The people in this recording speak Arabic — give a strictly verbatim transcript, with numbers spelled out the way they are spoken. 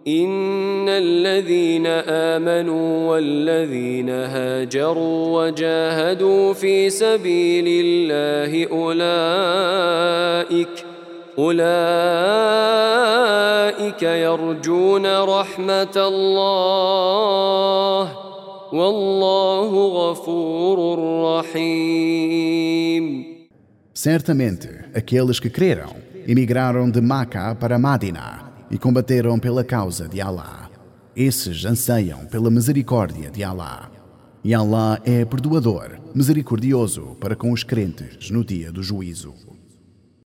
إن الذين آمنوا والذين هاجروا وجاهدوا في سبيل الله أولئك أولئك يرجون رحمة الله والله غفور رحيم. Certamente, aqueles que creram emigraram de Maca para Madina e combateram pela causa de Allah. Esses anseiam pela misericórdia de Allah. E Allah é perdoador, misericordioso para com os crentes no dia do juízo.